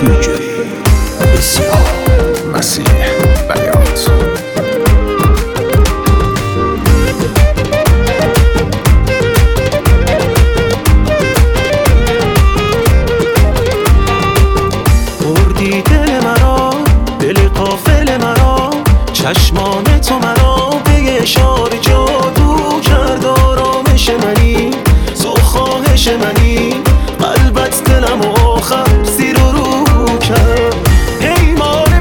دیجی بسیار مسیح بیات. بردی دل مرا، دل غافل مرا، چشمان تو مرا به اشاره جادو کرد. آرامش منی، تو خواهش منی، قلبت دلم آخر زیر و رو کرد. پیمان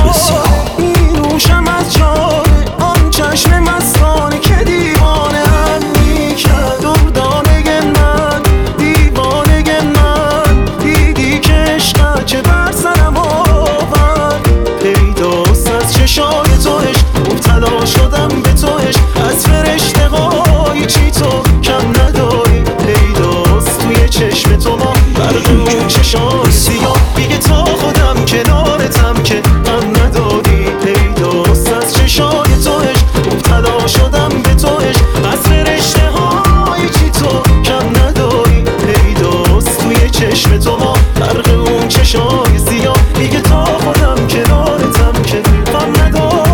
می نوشم از جام آن چشم مستانه که دیوانه هم می کرد. دردانه من، دیوانه من، دیدی که عشقت چه بر سرم آورد. پیداست از چشای تو عشق، مبتلا شدم به تو عشق، از فرشته های چی تو کم نداری. پیداست توی چشم تو ما برق اون چشای سیاه، دیگه تا خودم کنارتم که غم نداری. پیداست از چشای تو عشق، مبتلا شدم به تو عشق، از فرشته های چی تو کم نداری. پیداست توی چشم تو ما برق اون چشای سیاه، دیگه تا خودم کنارتم که غم نداری.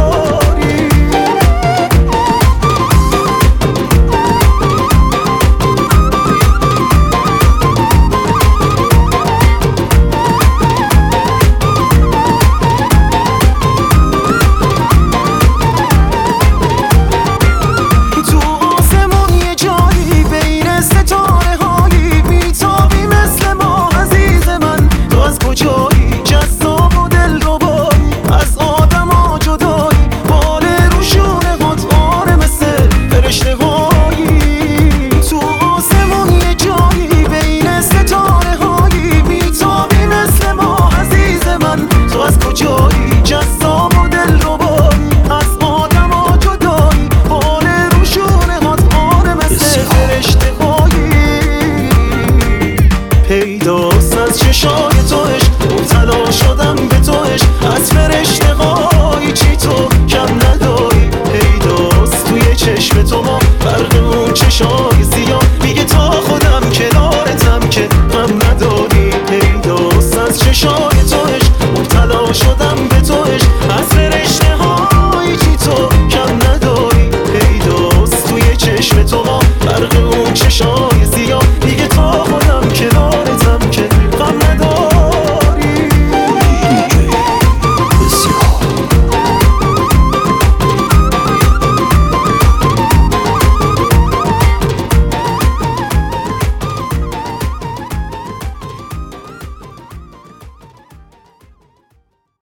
پیداست از چشای تو عشق، مبتلا شدم به تو عشق، از فرشته